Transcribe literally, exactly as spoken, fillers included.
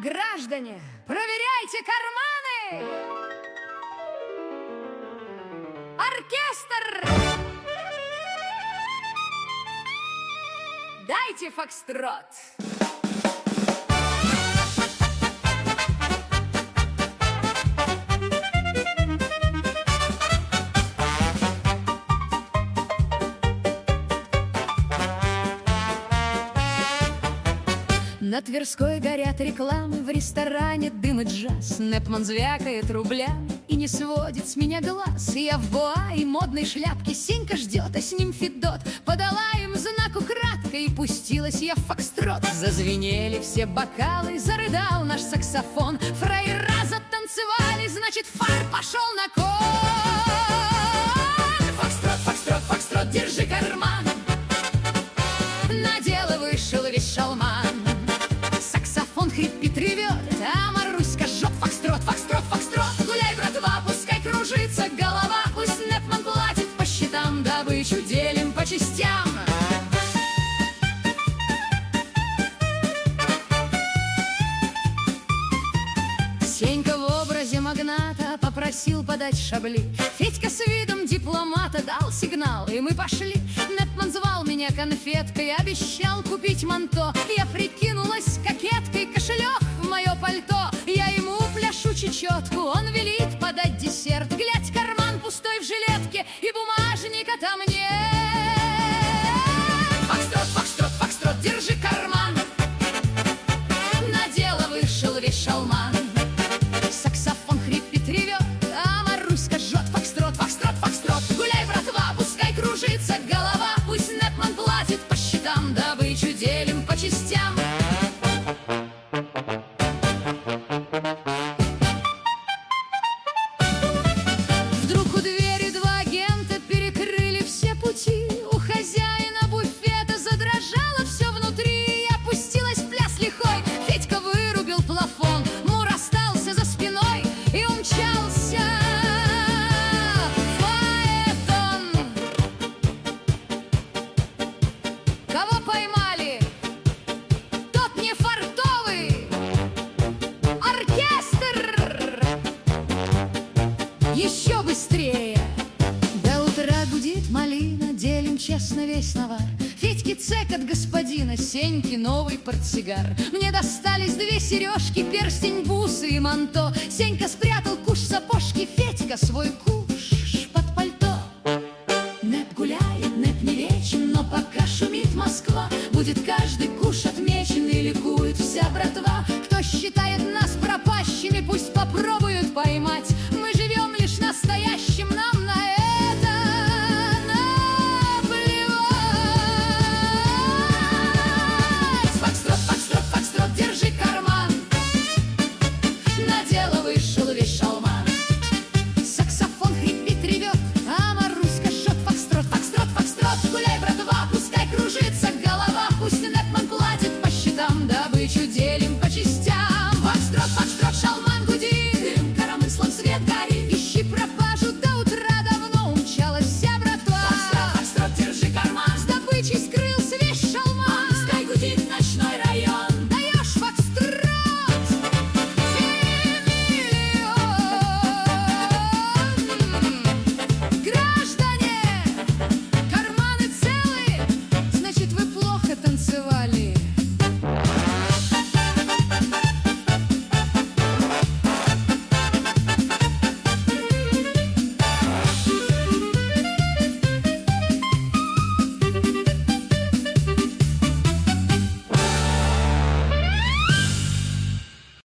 Граждане, проверяйте карманы! Оркестр! Дайте фокстрот! На Тверской горят рекламы, в ресторане дым и джаз. Непман звякает рублями и не сводит с меня глаз. Я в боа и модной шляпке, Сенька ждет, а с ним Федот. Подала им знак украдкой, и пустилась я в фокстрот. Зазвенели все бокалы, зарыдал наш саксофон. Фраера затанцевали, значит, фар пошел на кон. Фокстрот, фокстрот, фокстрот, держи карман. На дело вышел весь шалман. Саксофон хрипит, ревет, а Маруська жжет. Фокстрот, фокстрот, фокстрот, гуляй, братва, пускай кружится голова. Пусть Непман платит по счетам, добычу делим по частям. Сенька в образе магната попросил подать шабли. Федька с видом дипломата дал сигнал, и мы пошли. Непман звал меня конфеткой, обещал купить манто. Я прикинулась кокеткой, кошелек в мое пальто. Я ему пляшу чечетку, он велит подать десерт. Глядь, карман пустой в жилетке, и бумажника-то мне. Фокстрот, фокстрот, фокстрот, держи карман. На дело вышел весь шалман. Саксофон хрипит, ревет, а Маруська жжет. Фокстрот, фокстрот, фокстрот, гуляй, братва, пускай кружится голова. Пусть Непман платит по счетам, добычу делим по частям. Вдруг у двери два агента перекрыли все пути. У хозяина буфета задрожало все внутри. Я пустилась в пляс лихой, Федька вырубил плафон. Мур остался за спиной и умчался в фаэтон. Кого поймали? Тот не фартовый. Оркестр! Еще быстрее! До утра гудит малина, делим честно весь навар. Федьке цек от господина, Сеньке новый портсигар. Мне достались две сережки, перстень, бусы и манто. Сенька спрятал куш сапожки, Федька свой куш.